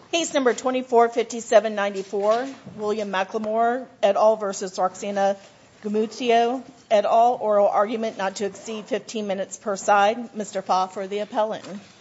Case number 245794, William McLemore et al. Versus Roxana Gumuzio et al. Oral argument not to exceed 15 minutes per side. Mr. Fa for the appellant.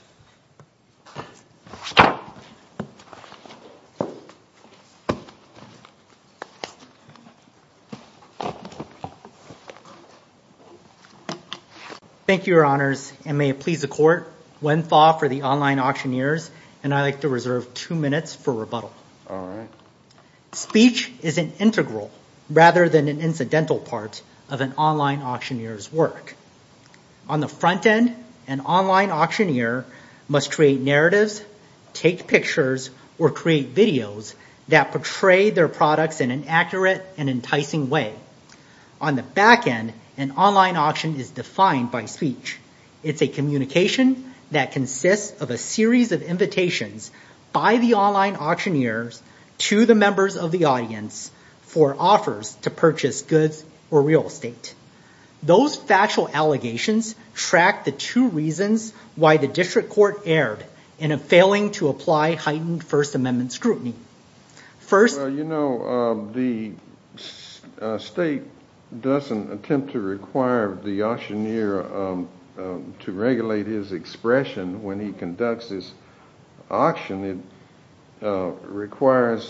Thank you, Your Honors, and may it please the Court, Wen Fa for the online auctioneers, and I'd like to reserve 2 minutes for rebuttal. All right. Speech is an integral rather than an incidental part of an online auctioneer's work. On the front end, an online auctioneer must create narratives, take pictures, or create videos that portray their products in an accurate and enticing way. On the back end, an online auction is defined by speech. It's a communication that consists of a series of invitations by the online auctioneers to the members of the audience for offers to purchase goods or real estate. Those factual allegations track the two reasons why the district court erred in failing to apply heightened First Amendment scrutiny. First, the state doesn't attempt to require the auctioneer to regulate his expression when he conducts his auction. It requires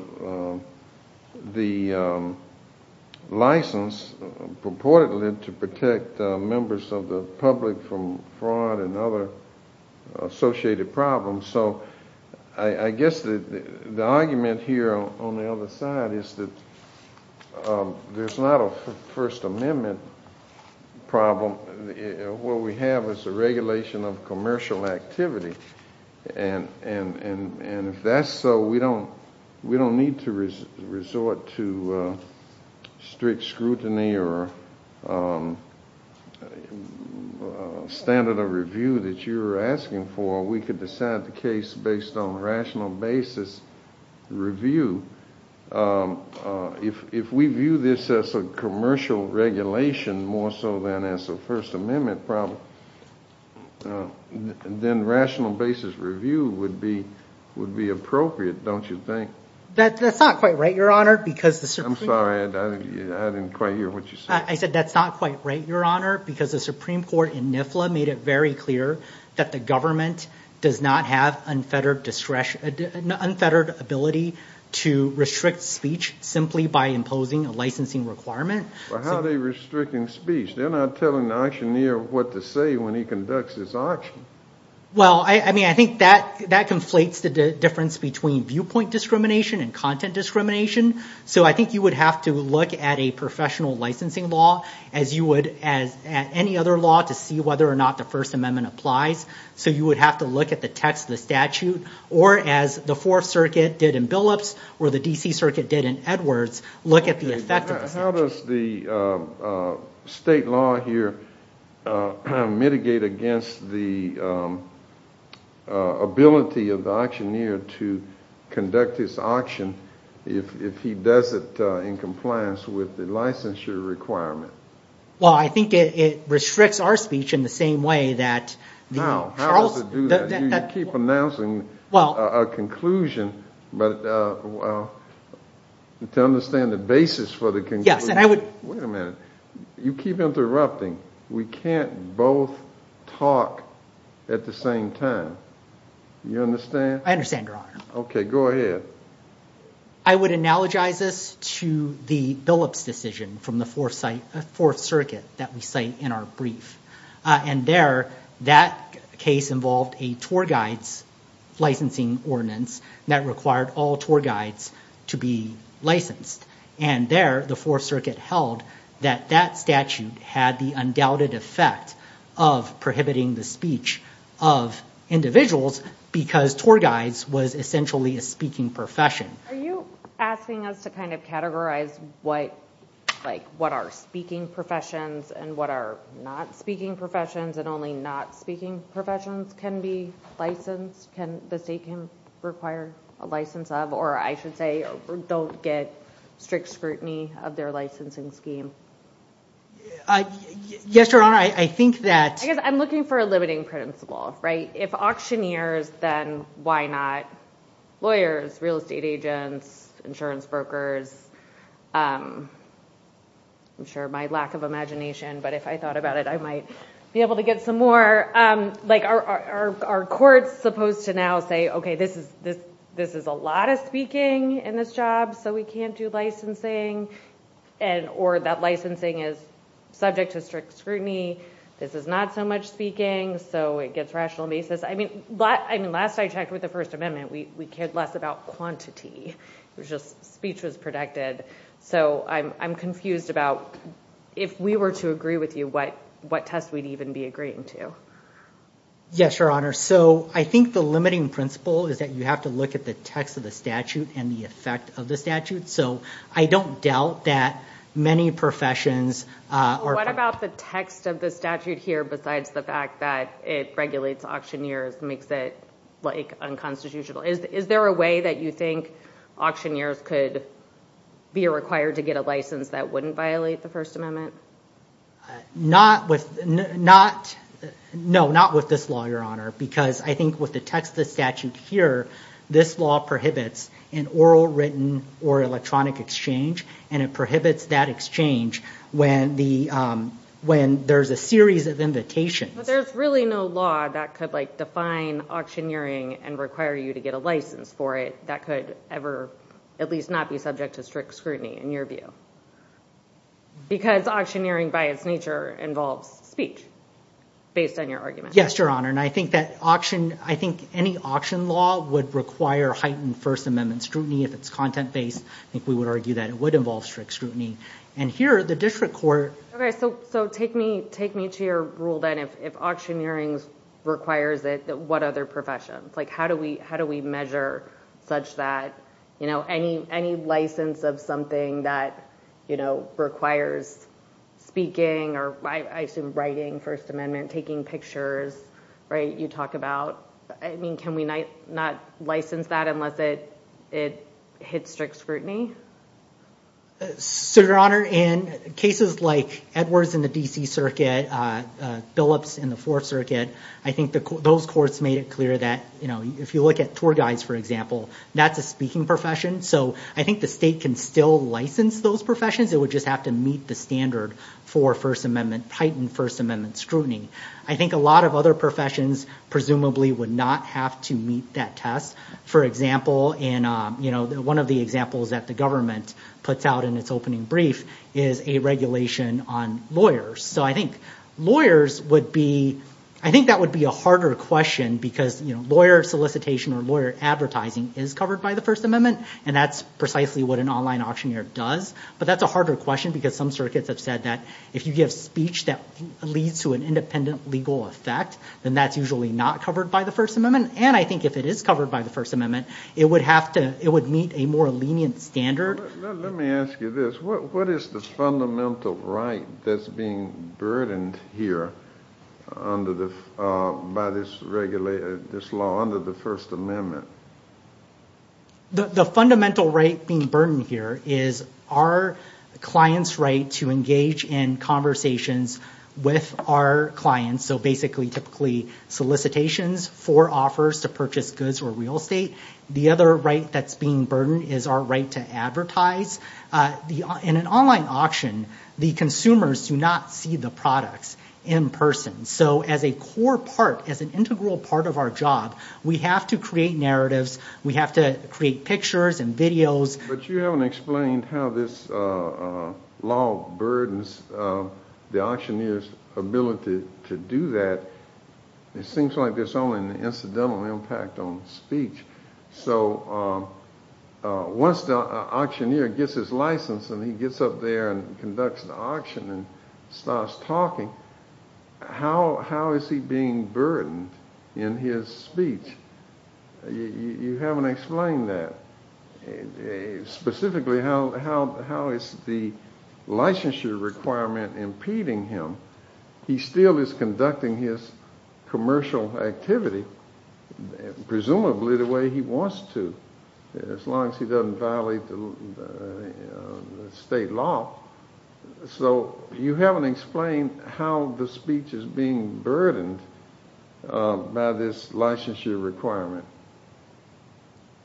the license purportedly to protect members of the public from fraud and other associated problems. So I guess the argument here on the other side is that there's not a First Amendment problem. What we have is a regulation of commercial activity, and if that's so, we don't need to resort to strict scrutiny or standard of review that you're asking for. We could decide the case based on rational basis review. If we view this as a commercial regulation more so than as a First Amendment problem, then rational basis review would be appropriate, don't you think? That's not quite right, Your Honor, because the Supreme... I'm sorry, I didn't quite hear what you said. I said that's not quite right, Your Honor, because the Supreme Court in NIFLA made it very clear that the government does not have unfettered ability to restrict speech simply by imposing a licensing requirement. Well, how are they restricting speech? They're not telling the auctioneer what to say when he conducts his auction. Well, I think that conflates the difference between viewpoint discrimination and content discrimination. So I think you would have to look at a professional licensing law as you would at any other law to see whether or not the First Amendment applies. So you would have to look at the text of the statute, or as the Fourth Circuit did in Billups or the D.C. Circuit did in Edwards, look at the effect of the statute. How does the state law here mitigate against the ability of the auctioneer to conduct his auction if he does it in compliance with the licensure requirement? Well, I think it restricts our speech in the same way that the How does it do that? You keep announcing a conclusion, but to understand the basis for the conclusion... Yes, and I would... Wait a minute. You keep interrupting. We can't both talk at the same time. You understand? I understand, Your Honor. Okay, go ahead. I would analogize this to the Billups decision from the Fourth Circuit that we cite in our brief. And there, that case involved a tour guide's licensing ordinance that required all tour guides to be licensed. And there, the Fourth Circuit held that that statute had the undoubted effect of prohibiting the speech of individuals because tour guides was essentially a speaking profession. Are you asking us to kind of categorize what are speaking professions and what are not speaking professions, and only not speaking professions can be licensed? The state can require a license of, or I should say, don't get strict scrutiny of their licensing scheme? Yes, Your Honor, I think that... I guess I'm looking for a limiting principle, right? If auctioneers, then why not lawyers, real estate agents, insurance brokers. I'm sure my lack of imagination, but if I thought about it, I might be able to get some more. Like, are courts supposed to now say, okay, this is a lot of speaking in this job, so we can't do licensing, or that licensing is subject to strict scrutiny? This is not so much speaking, so it gets rational basis. I mean, last I checked with the First Amendment, we cared less about quantity. It was just speech was protected. So I'm confused about if we were to agree with you, what test we'd even be agreeing to. Yes, Your Honor. So I think the limiting principle is that you have to look at the text of the statute and the effect of the statute. So I don't doubt that many professions are... What about the text of the statute here, besides the fact that it regulates auctioneers, makes it like unconstitutional? Is there a way that you think auctioneers could be required to get a license that wouldn't violate the First Amendment? Not with this law, Your Honor, because I think with the text of the statute here, this law prohibits an oral, written, or electronic exchange, and it prohibits that exchange when there's a series of invitations. But there's really no law that could like define auctioneering and require you to get a license for it that could ever at least not be subject to strict scrutiny, in your view. Because auctioneering by its nature involves speech, based on your argument. Yes, Your Honor, and I think that any auction law would require heightened First Amendment scrutiny. If it's content-based, I think we would argue that it would involve strict scrutiny. And here, the district court... Okay, so take me to your rule then. If auctioneering requires it, what other professions? Like, how do we measure such that, you know, any license of something that, you know, requires speaking, or I assume writing, First Amendment, taking pictures, right? You talk about, I mean, can we not license that unless it hits strict scrutiny? So, Your Honor, in cases like Edwards in the D.C. Circuit, Phillips in the Fourth Circuit, I think those courts made it clear that, you know, if you look at tour guides, for example, that's a speaking profession. So I think the state can still license those professions. It would just have to meet the standard for heightened First Amendment scrutiny. I think a lot of other professions presumably would not have to meet that test. For example, in one of the examples that the government puts out in its opening brief is a regulation on lawyers. So I think that would be a harder question because, you know, lawyer solicitation or lawyer advertising is covered by the First Amendment, and that's precisely what an online auctioneer does. But that's a harder question because some circuits have said that if you give speech that leads to an independent legal effect, then that's usually not covered by the First Amendment. And I think if it is covered by the First Amendment, it would meet a more lenient standard. Let me ask you this. What is the fundamental right that's being burdened here by this law under the First Amendment? The fundamental right being burdened here is our client's right to engage in conversations with our clients. So basically, typically solicitations for offers to purchase goods or real estate. The other right that's being burdened is our right to advertise. In an online auction, the consumers do not see the products in person. So as an integral part of our job, we have to create narratives, we have to create pictures and videos. But you haven't explained how this law burdens the auctioneer's ability to do that. It seems like there's only an incidental impact on speech. So once the auctioneer gets his license and he gets up there and conducts the auction and starts talking, how is he being burdened in his speech? You haven't explained that. Specifically, how is the licensure requirement impeding him? He still is conducting his commercial activity, presumably the way he wants to, as long as he doesn't violate the state law. So you haven't explained how the speech is being burdened by this licensure requirement.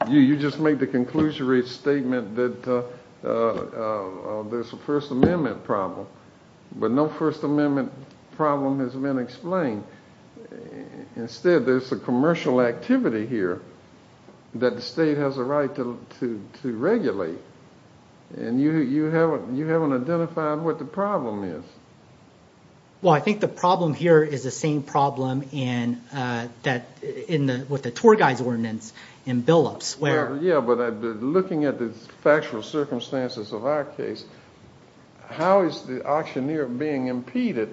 You just make the conclusory statement that there's a First Amendment problem, but no First Amendment problem has been explained. Instead, there's a commercial activity here that the state has a right to regulate, and you haven't identified what the problem is. Well, I think the problem here is the same problem with the tour guides ordinance in Billups, where but looking at the factual circumstances of our case, how is the auctioneer being impeded?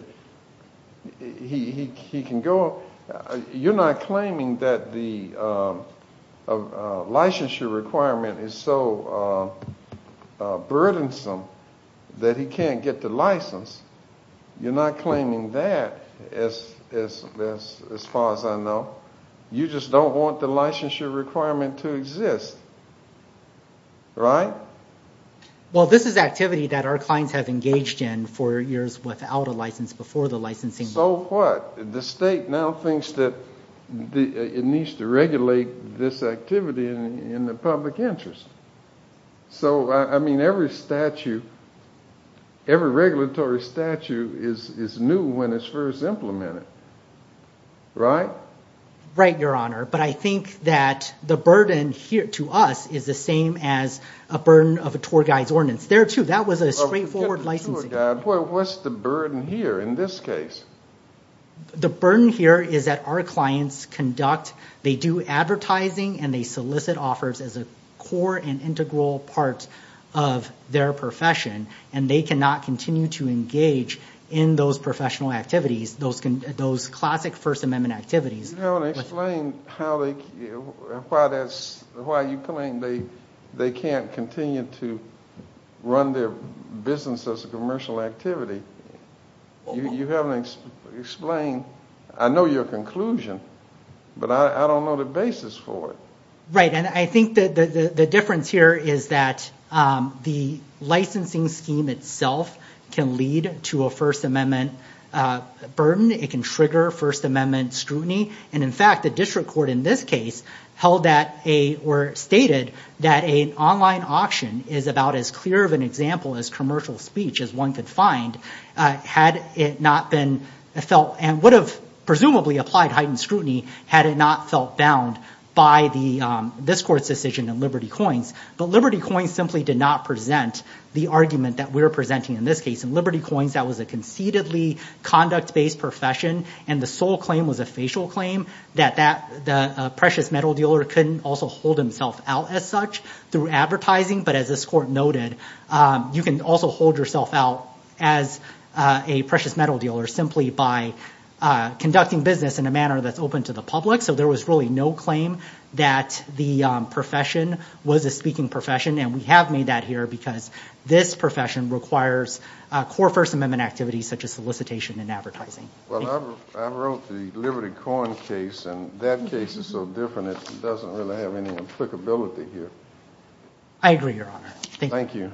He can go. You're not claiming that the licensure requirement is so burdensome that he can't get the license. You're not claiming that, as far as I know. You just don't want the licensure requirement to exist, right? Well, this is activity that our clients have engaged in for years without a license before the licensing. So what? The state now thinks that it needs to regulate this activity in the public interest. So, I mean, every regulatory statute is new when it's first implemented, right? Right, Your Honor. But I think that the burden here to us is the same as a burden of a tour guide's ordinance. There, too, that was a straightforward licensing. What's the burden here in this case? The burden here is that our clients they do advertising and they solicit offers as a core and integral part of their profession, and they cannot continue to engage in those professional activities, those classic First Amendment activities. You haven't explained why you claim they can't continue to run their business as a commercial activity. You haven't explained. I know your conclusion, but I don't know the basis for it. Right, and I think that the difference here is that the licensing scheme itself can lead to a First Amendment burden. It can trigger First Amendment scrutiny. And in fact, the district court in this case stated that an online auction is about as clear of an example as commercial speech as one could find, had it not been felt, and would have presumably applied heightened scrutiny had it not felt bound by this court's decision in Liberty Coins. But Liberty Coins simply did not present the argument that we're presenting in this case. In Liberty Coins, that was a conceitedly conduct-based profession, and the sole claim was a facial claim that the precious metal dealer couldn't also hold himself out as such through advertising. But as this court noted, you can also hold yourself out as a precious metal dealer simply by conducting business in a manner that's open to the public. So there was really no claim that the profession was a speaking profession, and we have made that here because this profession requires core First Amendment activities such as solicitation and advertising. Well, I wrote the Liberty Coin case, and that case is so different it doesn't really have any applicability here. I agree, Your Honor. Thank you.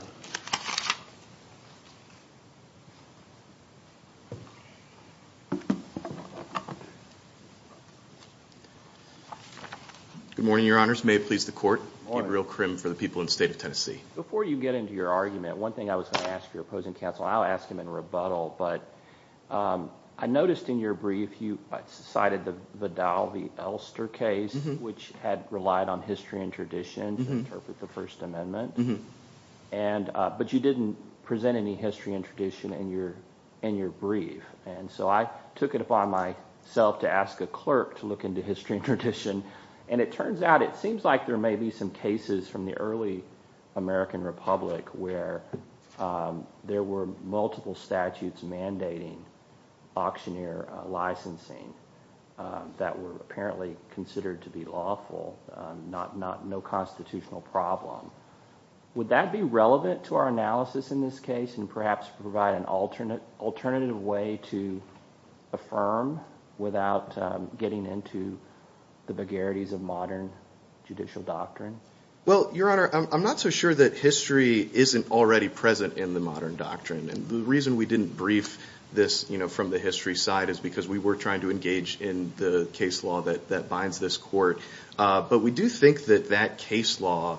Good morning, Your Honors. May it please the Court. Gabriel Krim for the people in the state of Tennessee. Before you get into your argument, one thing I was going to ask your opposing counsel, I'll ask him in rebuttal, but I noticed in your brief you cited the Vidal v. Elster case, which had relied on history and tradition to interpret the First Amendment, but you didn't present any history and tradition in your brief, and so I took it upon myself to ask a clerk to look into history and tradition. And it turns out it seems like there may be some cases from the early American Republic where there were multiple statutes mandating auctioneer licensing that were apparently considered to be lawful, no constitutional problem. Would that be relevant to our analysis in this case and perhaps provide an alternative way to affirm without getting into the vagaries of modern judicial doctrine? Well, Your Honor, I'm not so sure that history isn't already present in the modern doctrine. And the reason we didn't brief this, from the history side is because we were trying to engage in the case law that binds this court. But we do think that case law,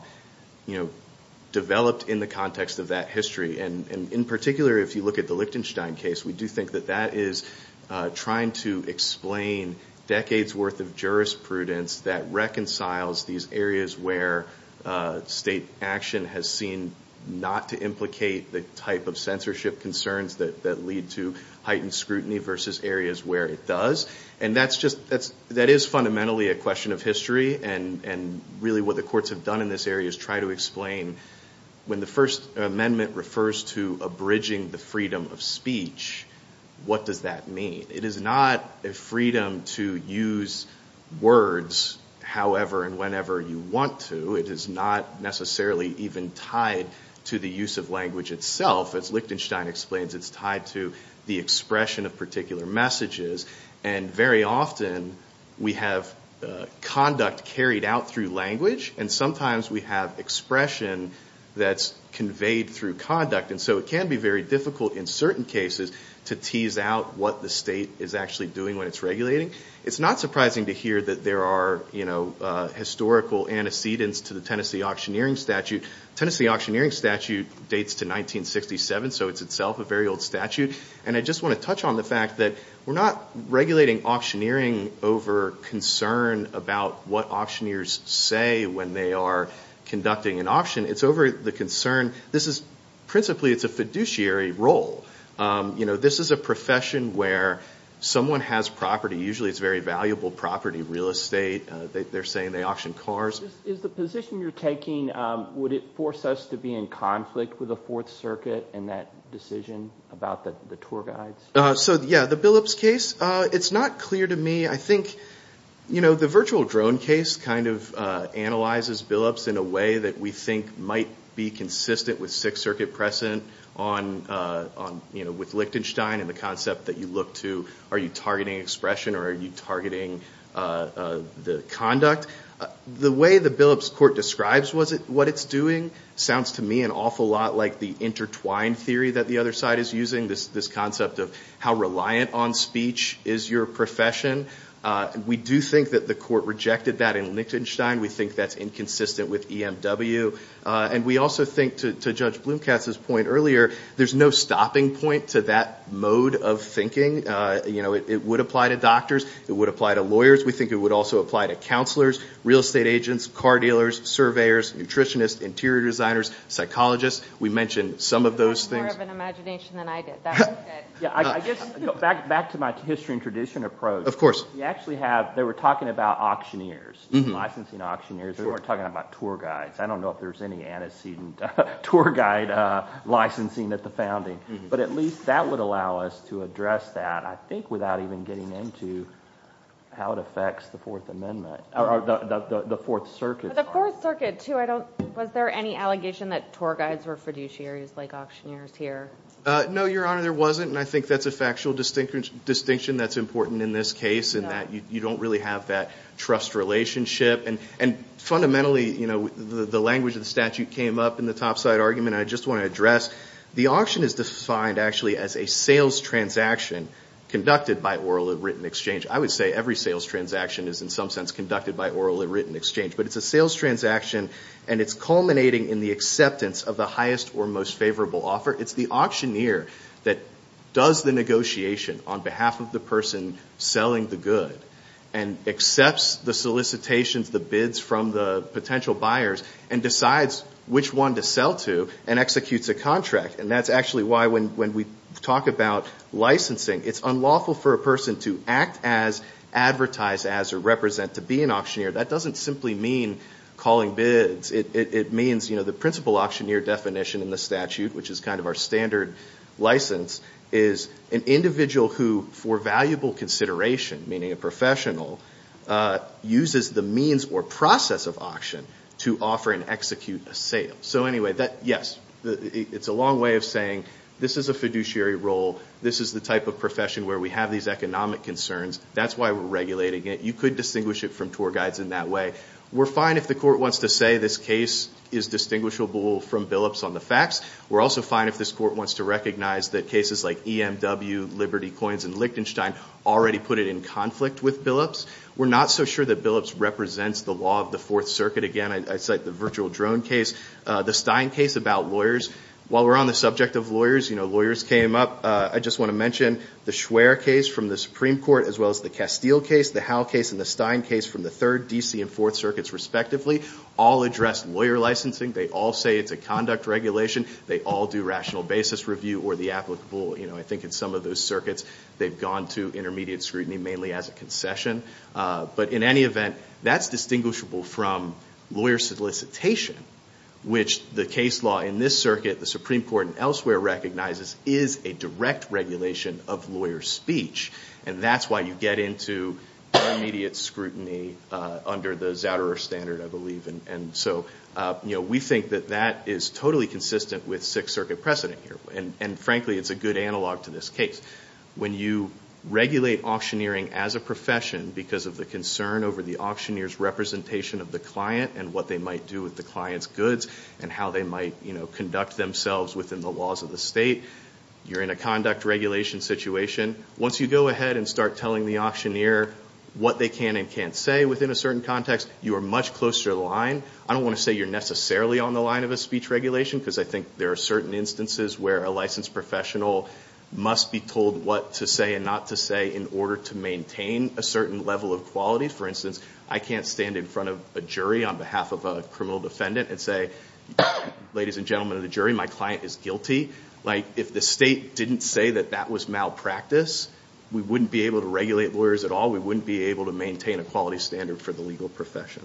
developed in the context of that history. And in particular, if you look at the Liechtenstein case, we do think that is trying to explain decades worth of jurisprudence that reconciles these areas where state action has seen not to implicate the type of censorship concerns that lead to heightened scrutiny versus areas where it does. And that is fundamentally a question of history, and really what the courts have done in this area is try to explain when the First Amendment refers to abridging the freedom of speech, what does that mean? It is not a freedom to use words however and whenever you want to. It is not necessarily even tied to the use of language itself. As Liechtenstein explains, it's tied to the expression of particular messages. And very often we have conduct carried out through language, and sometimes we have expression that's conveyed through conduct. And so it can be very difficult in certain cases to tease out what the state is actually doing when it's regulating. It's not surprising to hear that there are, historical antecedents to the Tennessee auctioneering statute. Tennessee auctioneering statute dates to 1967, so it's itself a very old statute. And I just want to touch on the fact that we're not regulating auctioneering over concern about what auctioneers say when they are conducting an auction. It's over the concern. This is principally, it's a fiduciary role. This is a profession where someone has property. Usually it's very valuable property, real estate. They're saying they auction cars. Is the position you're taking, would it force us to be in conflict with the Fourth Circuit in that decision about the tour guides? The Billups case, it's not clear to me. I think, the virtual drone case kind of analyzes Billups in a way that we think might be consistent with Sixth Circuit precedent with Liechtenstein and the concept that you look to, are you targeting expression or are you targeting the conduct? The way the Billups court describes what it's doing sounds to me an awful lot like the intertwined theory that the other side is using, this concept of how reliant on speech is your profession. We do think that the court rejected that in Liechtenstein. We think that's inconsistent with EMW. And we also think, to Judge Blumkatz's point earlier, there's no stopping point to that mode of thinking. It would apply to doctors. It would apply to lawyers. We think it would also apply to counselors, real estate agents, car dealers, surveyors, nutritionists, interior designers, psychologists. We mentioned some of those things. More of an imagination than I did. That was good. Yeah, I guess back to my history and tradition approach. Of course. You actually they were talking about auctioneers, licensing auctioneers. They weren't talking about tour guides. I don't know if there's any antecedent tour guide licensing at the founding. But at least that would allow us to address that, I think, without even getting into how it affects the Fourth Amendment, or the Fourth Circuit. The Fourth Circuit, too, was there any allegation that tour guides were fiduciaries like auctioneers here? No, Your Honor, there wasn't, and I think that's a factual distinction that's important in this case, in that you don't really have that trust relationship. And fundamentally, the language of the statute came up in the topside argument, and I just want to address, the auction is defined actually as a sales transaction conducted by oral or written exchange. I would say every sales transaction is in some sense conducted by oral or written exchange, but it's a sales transaction, and it's culminating in the acceptance of the highest or most favorable offer. It's the auctioneer that does the negotiation on behalf of the person selling the good and accepts the solicitations, the bids from the potential buyers, and decides which one to sell to and executes a contract. And that's actually why when we talk about licensing, it's unlawful for a person to act as, advertise as, or represent to be an auctioneer. That doesn't simply mean calling bids. It means, the principal auctioneer definition in the statute, which is kind of our standard license, is an individual who, for valuable consideration, meaning a professional, uses the means or process of auction to offer and execute a sale. So anyway, it's a long way of saying this is a fiduciary role. This is the type of profession where we have these economic concerns. That's why we're regulating it. You could distinguish it from tour guides in that way. We're fine if the court wants to say this case is distinguishable from Billups on the facts. We're also fine if this court wants to recognize that cases like EMW, Liberty Coins, and Liechtenstein already put it in conflict with Billups. We're not so sure that Billups represents the law of the Fourth Circuit. Again, I cite the virtual drone case, the Stein case about lawyers. While we're on the subject of lawyers, lawyers came up. I just want to mention the Schwer case from the Supreme Court, as well as the Castile case, the Howe case, and the Stein case from the Third, D.C., and Fourth Circuits, respectively, all address lawyer licensing. They all say it's a conduct regulation. They all do rational basis review or the applicable. I think in some of those circuits they've gone to intermediate scrutiny mainly as a concession. But in any event, that's distinguishable from lawyer solicitation, which the case law in this circuit, the Supreme Court and elsewhere recognizes is a direct regulation of lawyer speech. And that's why you get into intermediate scrutiny under the Zouderer standard, I believe. And so, we think that that is totally consistent with Sixth Circuit precedent here. And frankly, it's a good analog to this case. When you regulate auctioneering as a profession because of the concern over the auctioneer's representation of the client and what they might do with the client's goods and how they might, conduct themselves within the laws of the state, you're in a conduct regulation situation. Once you go ahead and start telling the auctioneer what they can and can't say within a certain context, you are much closer to the line. I don't want to say you're necessarily on the line of a speech regulation, because I think there are certain instances where a licensed professional must be told what to say and not to say in order to maintain a certain level of quality. For instance, I can't stand in front of a jury on behalf of a criminal defendant and say, ladies and gentlemen of the jury, my client is guilty. Like, if the state didn't say that that was malpractice, we wouldn't be able to regulate lawyers at all. We wouldn't be able to maintain a quality standard for the legal profession.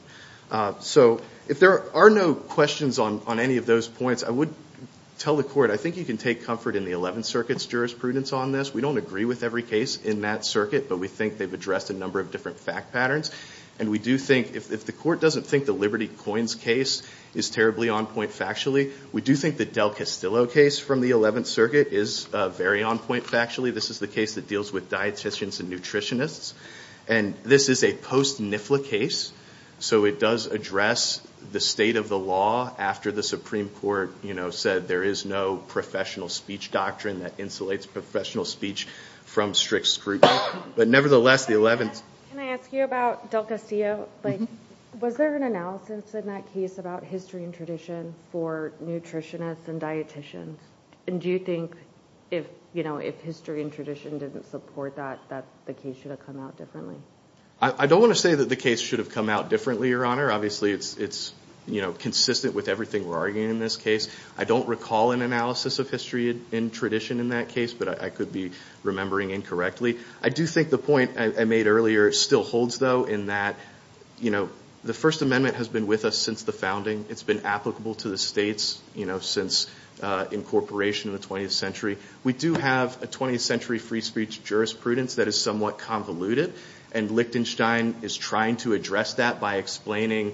So if there are no questions on any of those points, I would tell the court, I think you can take comfort in the 11th Circuit's jurisprudence on this. We don't agree with every case in that circuit, but we think they've addressed a number of different fact patterns. And we do think, if the court doesn't think the Liberty Coins case is terribly on point factually, we do think the Del Castillo case from the 11th Circuit is very on point factually. This is the case that deals with dietitians and nutritionists. And this is a post-NIFLA case, so it does address the state of the law after the Supreme Court, said there is no professional speech doctrine that insulates professional speech from strict scrutiny. But nevertheless, the 11th... Can I ask you about Del Castillo? Was there an analysis in that case about history and tradition for nutritionists and dietitians? And do you think if history and tradition didn't support that the case should have come out differently? I don't want to say that the case should have come out differently, Your Honor. Obviously, it's consistent with everything we're arguing in this case. I don't recall an analysis of history and tradition in that case, but I could be remembering incorrectly. I do think the point I made earlier still holds, though, in that, the First Amendment has been with us since the founding. It's been applicable to the states, since incorporation in the 20th century. We do have a 20th century free speech jurisprudence that is somewhat convoluted, and Liechtenstein is trying to address that by explaining,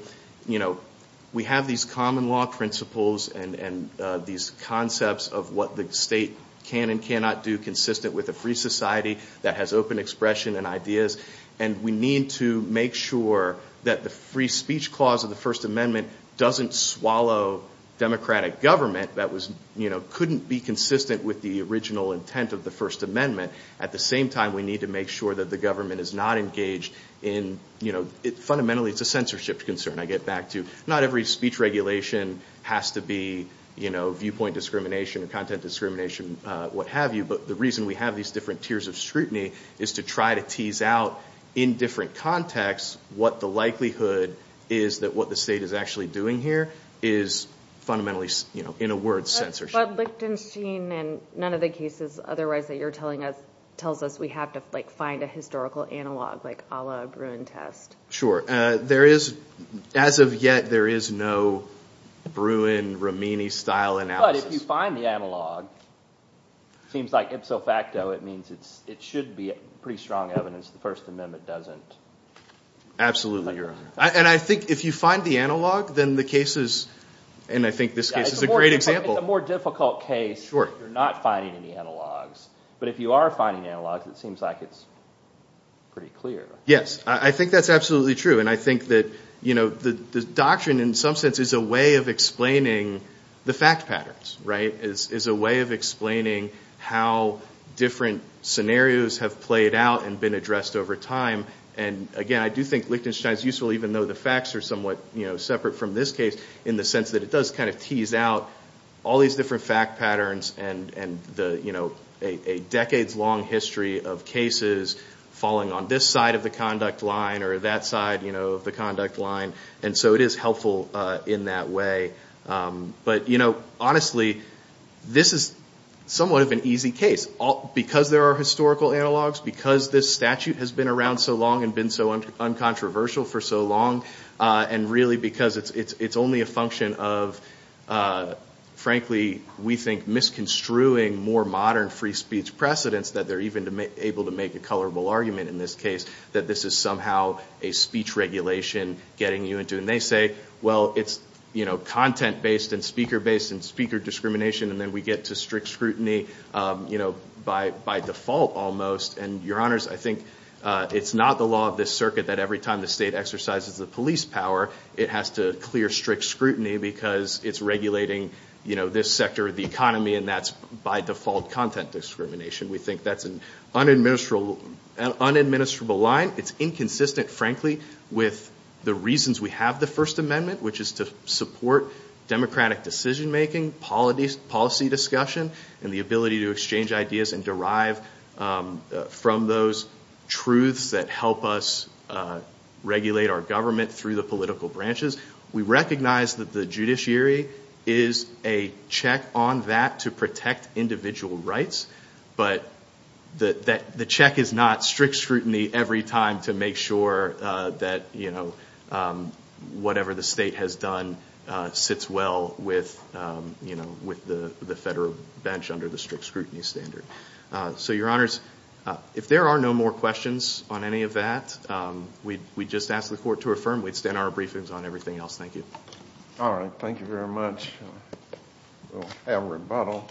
we have these common law principles and these concepts of what the state can and cannot do consistent with a free society that has open expression and ideas. And we need to make sure that the free speech clause of the First Amendment doesn't swallow democratic government that was, couldn't be consistent with the original intent of the First Amendment. At the same time, we need to make sure that the government is not engaged in, fundamentally it's a censorship concern. I get back to not every speech regulation has to be, viewpoint discrimination or content discrimination, what have you. But the reason we have these different tiers of scrutiny is to try to tease out in different contexts what the likelihood is that what the state is actually doing here is fundamentally, in a word, censorship. But Liechtenstein and none of the cases otherwise that you're telling us tells us we have to find a historical analog, like a la Bruin test. Sure. There is, as of yet, there is no Bruin, Ramini style analysis. But if you find the analog, it seems like ipso facto it means it should be pretty strong evidence. The First Amendment doesn't. Absolutely, Your Honor. And I think if you find the analog, then the case is, and I think this case is a great example. It's a more difficult case. Sure. If you're not finding any analogs. But if you are finding analogs, it seems like it's pretty clear. Yes, I think that's absolutely true. And I think that, the doctrine in some sense is a way of explaining the fact patterns, right? Is a way of explaining how different scenarios have played out and been addressed over time. And again, I do think Lichtenstein is useful, even though the facts are somewhat, separate from this case, in the sense that it does kind of tease out all these different fact patterns and the, a decades-long history of cases falling on this side of the conduct line or that side, of the conduct line. And so it is helpful in that way. But, honestly, this is somewhat of an easy case. Because there are historical analogs, because this statute has been around so long and been so uncontroversial for so long, and really because it's only a function of, frankly, we think misconstruing more modern free speech precedents that they're even able to make a colorable argument in this case that this is somehow a speech regulation getting you into. And they say, well, it's content-based and speaker-based and speaker discrimination, and then we get to strict scrutiny, by default almost. And, Your Honors, I think it's not the law of this circuit that every time the state exercises the police power, it has to clear strict scrutiny because it's regulating, this sector of the economy, and that's by default content discrimination. We think that's an unadministrable line. It's inconsistent, frankly, with the reasons we have the First Amendment, which is to support democratic decision-making, policy discussion, and the ability to exchange ideas and derive from those truths that help us regulate our government through the political branches. We recognize that the judiciary is a check on that to protect individual rights, but the check is not strict scrutiny every time to make sure that whatever the state has done sits well with the federal bench under the strict scrutiny standard. So, Your Honors, if there are no more questions on any of that, we just ask the court to affirm. We'd stand our briefings on everything else. Thank you. All right. Thank you very much. We'll have a rebuttal.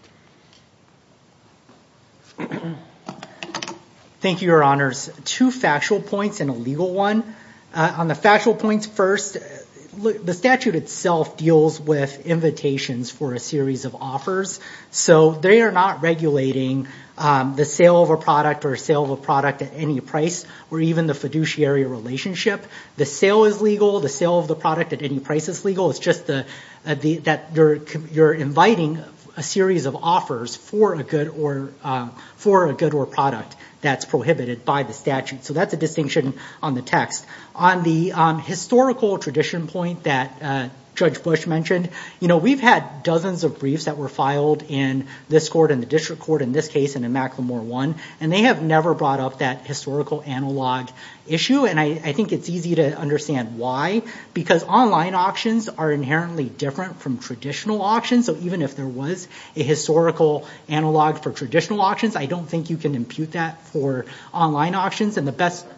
Thank you, Your Honors. 2 factual points and a legal one. On the factual points first, the statute itself deals with invitations for a series of offers. So they are not regulating the sale of a product or sale of a product at any price or even the fiduciary relationship. The sale is legal. The sale of the product at any price is legal. It's just that you're inviting a series of offers for a good or product that's prohibited by the statute. So that's a distinction on the text. On the historical tradition point that Judge Bush mentioned, we've had dozens of briefs that were filed in this court and the district court in this case and in Macklemore 1, and they have never brought up that historical analog issue, and I think it's easy to understand why, because online auctions are inherently different from traditional auctions. So even if there was a historical analog for traditional auctions, I don't think you can impute that for online auctions. And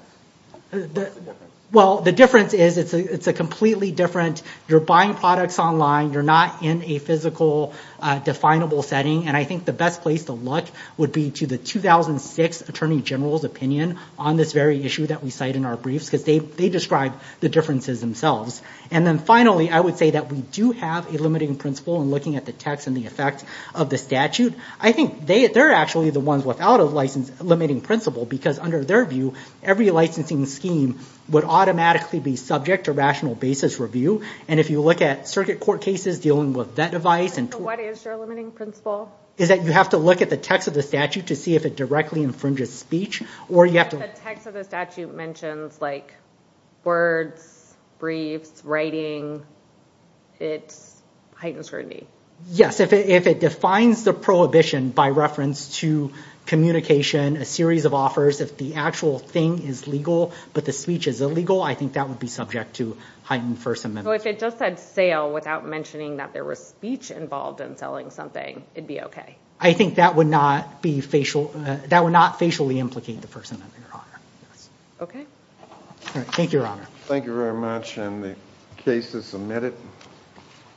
the difference is it's a completely different. You're buying products online. You're not in a physical definable setting. And I think the best place to look would be to the 2006 Attorney General's opinion on this very issue that we cite in our briefs, because they describe the differences themselves. And then finally, I would say that we do have a limiting principle in looking at the text and the effect of the statute. I think they're actually the ones without a limiting principle, because under their view, every licensing scheme would automatically be subject to rational basis review. And if you look at circuit court cases dealing with that device and what is your limiting principle? Is that you have to look at the text of the statute to see if it directly infringes speech, or you have to. The text of the statute mentions like words, briefs, writing. It's heightened scrutiny. Yes, if it defines the prohibition by reference to communication, a series of offers, if the actual thing is legal but the speech is illegal, I think that would be subject to heightened First Amendment. So if it just said sale without mentioning that there was speech involved in selling something, it'd be okay. I think that would not be that would not facially implicate the First Amendment, Your Honor. Yes. Okay. All right. Thank you, Your Honor. Thank you very much. And the case is submitted.